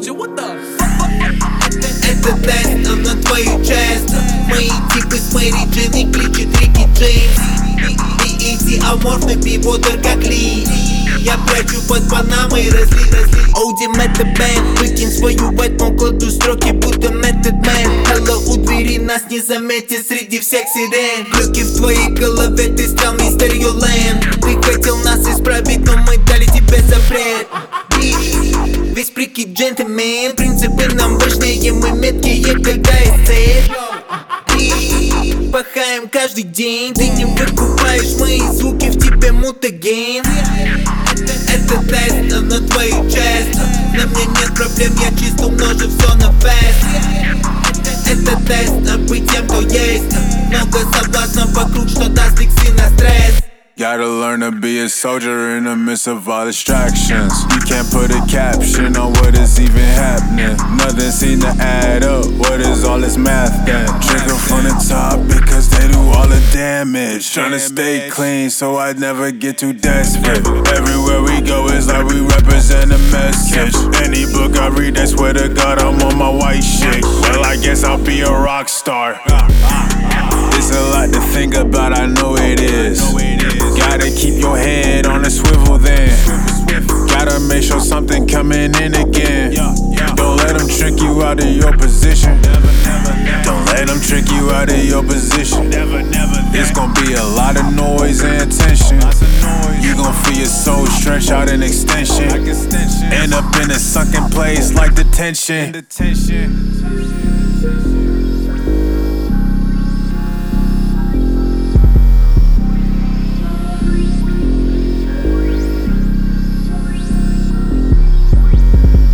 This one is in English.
you, what the fuck? Это тест на твою часть. Мои типы с Мэри Джин и кличут Рики Джеймс. BET аморфный пивотер как Ли. Я прячу под Панамой разли. Оудим это бэнд. Выкинь свою вэтму, кладу строки, будто Method Man. Hello, у двери нас не заметят среди всех сирен. Глюки в твоей голове, ты стал мистер Юлен. Ты хотел нас исправить, но мы дали тебе запрет. Весь прикид джентльмен. Принципы нам важнее, мы меткие, когда есть цель. И пахаем каждый день. Ты не выкупаешь мои звуки, в тебе мутаген. Это тест на твою часть. На мне нет проблем, я чисто умножу все на фест. Это тест быть тем, кто есть. Много соблазнов вокруг, что даст иксы на стресс. Gotta learn to be a soldier in the midst of all distractions. You can't put a caption on what is even happening. Nothing seem to add up. What is all this math then? Trigger from the top because they do all the damage. Tryna stay clean so I never get too desperate. Everywhere we go is like we represent a message. Any book I read, I swear to God I'm on my white shit. Well, I guess I'll be a rock star. It's a lot to think about, I know it is. Gotta keep your head on a swivel then. Gotta make sure something coming in again. Don't let them trick you out of your position. Don't let them trick you out of your position. It's gonna be a lot of noise and tension. You gon' feel your soul stretch out an extension. End up in a sunken place like detention.